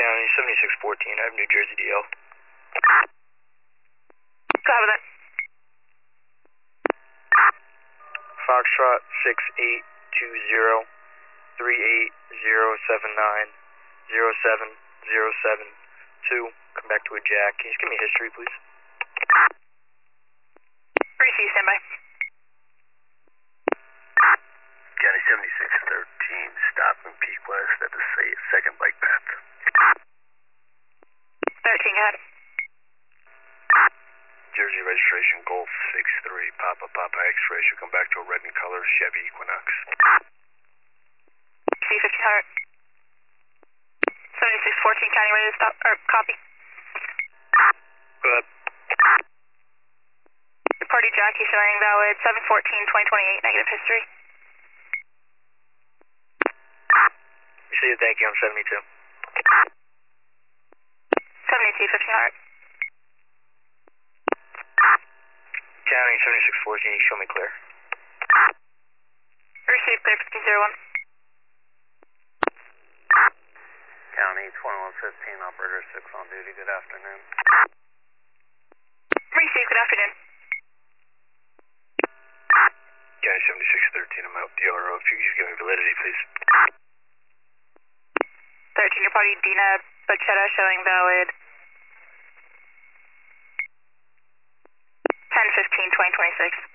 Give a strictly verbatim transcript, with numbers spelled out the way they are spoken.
County, seventy-six fourteen, I have New Jersey D L. Copy that. Foxtrot six eight two zero three eight zero seven nine zero seven zero seven two. Come back to a jack. Can you just give me history, please? Receive, standby. County seventy-six thirteen, stop in Peak West at the second bike path. thirteen, go ahead. Jersey registration Golf six three, Papa Papa X-ray, should come back to a red in color Chevy Equinox. C fifteen hundred. seventy-six fourteen, County ready to stop, or copy. Go ahead. Your party jockey showing valid seven fourteen twenty twenty-eight, negative history. See you, thank you, I'm seventy-two. seventy-two fifteen hundred. County seventy-six fourteen, you show me clear. Receive, clear fifteen zero one. County twenty-one fifteen, operator six on duty, good afternoon. Receive, good afternoon. County seventy-six thirteen, I'm out D R O, if you could just give me validity, please. thirteen, your party Dina Bachetta showing valid ten fifteen twenty twenty-six.